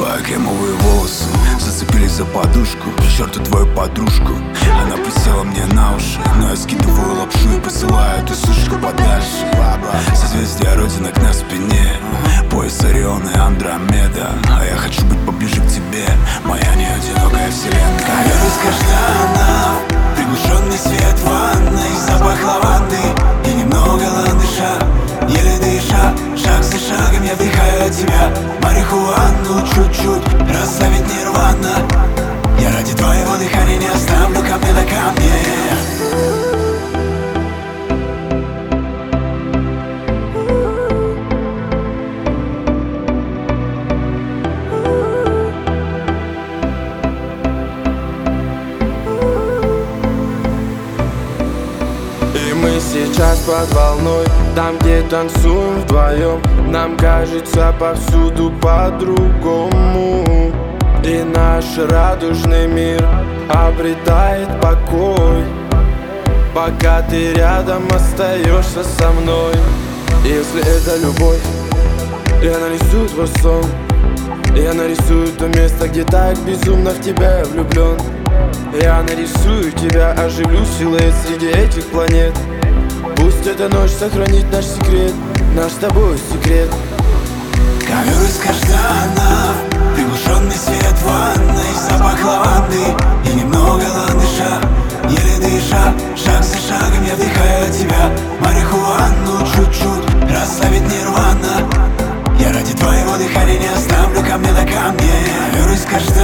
Твои кремовые волосы зацепились за подушку. К черту твою подружку. Она присела мне на уши, но я скидываю лапшу и посылаю эту сучку подальше. Созвездие родинок на спине, пояс Орион и Андромеда. А я хочу быть поближе к тебе, моя неодинокая вселенная. Ковер из каштанов, приглушенный свет ванной, запах лаванды и немного ландыша. Еле дыша, шаг за шагом я вдыхаю от тебя марихуану чуть-чуть, расслабить нирвана. Я ради твоего дыхания не оставлю камня на камне. И мы сейчас под волной, там, где танцуем вдвоем. Нам кажется повсюду по-другому. И наш радужный мир обретает покой, пока ты рядом остаешься со мной. Если это любовь, я нарисую твой сон. Я нарисую то место, где так безумно в тебя влюблен. Я нарисую тебя, оживлю силуэт среди этих планет. Пусть эта ночь сохранит наш секрет, наш с тобой секрет. Ковер из каштанов, приглушенный свет ванной, запах лаванды и немного ландыша. Еле дыша, шаг за шагом я вдыхаю от тебя марихуану чуть-чуть, расслабить нирвана. Я ради твоего дыхания не оставлю камня на камне. Ковер из каштанов.